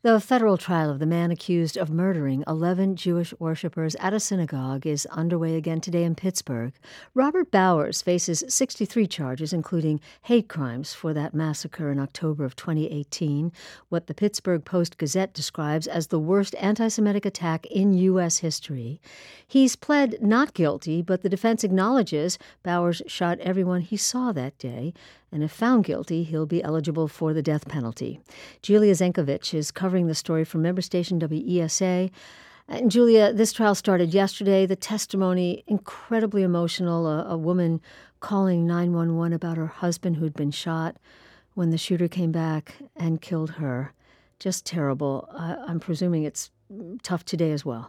The federal trial of the man accused of murdering 11 Jewish worshippers at a synagogue is underway again today in Pittsburgh. Robert Bowers faces 63 charges, including hate crimes for that massacre in October of 2018, what the Pittsburgh Post-Gazette describes as the worst anti-Semitic attack in U.S. history. He's pled not guilty, but the defense acknowledges Bowers shot everyone he saw that day, and if found guilty, he'll be eligible for the death penalty. Julia Zenkovich is covering the story from member station WESA. And Julia, this trial started yesterday. The testimony, incredibly emotional, a woman calling 911 about her husband who'd been shot when the shooter came back and killed her. Just terrible. I'm presuming it's tough today as well.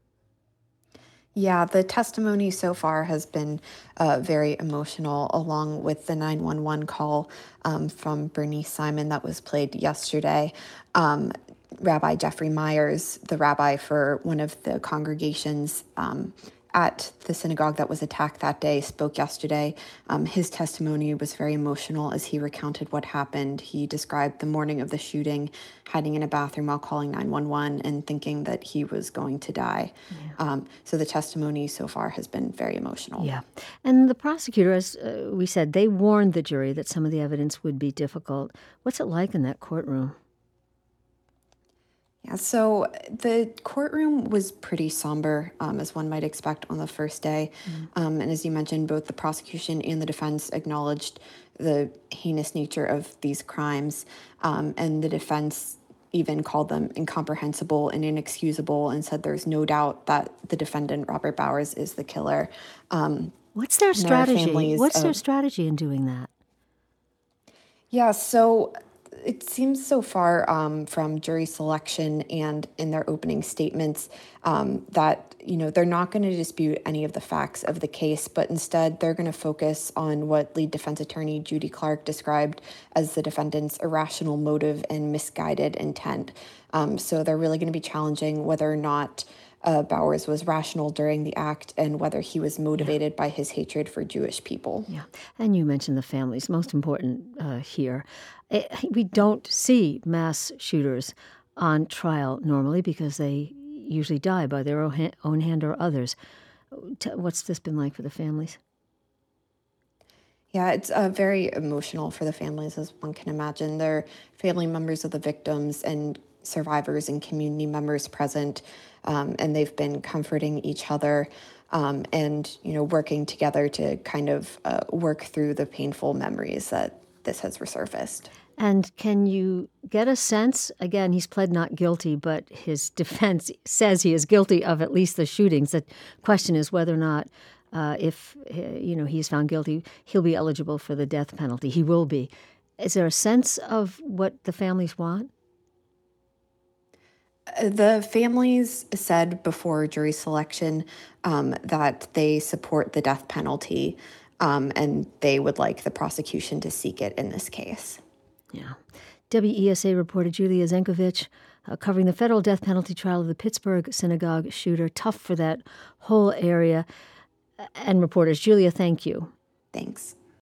Yeah, the testimony so far has been very emotional, along with the 911 call from Bernice Simon that was played yesterday. Rabbi Jeffrey Myers, the rabbi for one of the congregations at the synagogue that was attacked that day, spoke yesterday. His testimony was very emotional as he recounted what happened. He described the morning of the shooting, hiding in a bathroom while calling 911 and thinking that he was going to die. Yeah. So the testimony so far has been very emotional. Yeah. And the prosecutor, as we said, they warned the jury that some of the evidence would be difficult. What's it like in that courtroom? Yeah, so the courtroom was pretty somber, as one might expect on the first day. And as you mentioned, both the prosecution and the defense acknowledged the heinous nature of these crimes. And the defense even called them incomprehensible and inexcusable and said there's no doubt that the defendant, Robert Bowers, is the killer. What's their strategy? What's their strategy in doing that? Yeah, so it seems so far from jury selection and in their opening statements that, they're not going to dispute any of the facts of the case, but instead they're going to focus on what lead defense attorney Judy Clark described as the defendant's irrational motive and misguided intent. So they're really going to be challenging whether or not Bowers was rational during the act and whether he was motivated by his hatred for Jewish people. Yeah, and you mentioned the families, most important here. We don't see mass shooters on trial normally because they usually die by their own hand or others. What's this been like for the families? Yeah, it's very emotional for the families, as one can imagine. They're family members of the victims and survivors and community members present, and they've been comforting each other and, working together to kind of work through the painful memories that this has resurfaced. And can you get a sense, again, he's pled not guilty, but his defense says he is guilty of at least the shootings. The question is whether or not if he's found guilty, he'll be eligible for the death penalty. He will be. Is there a sense of what the families want? The families said before jury selection that they support the death penalty and they would like the prosecution to seek it in this case. Yeah. WESA reporter Julia Zenkovich covering the federal death penalty trial of the Pittsburgh synagogue shooter. Tough for that whole area. And reporters, Julia, thank you. Thanks.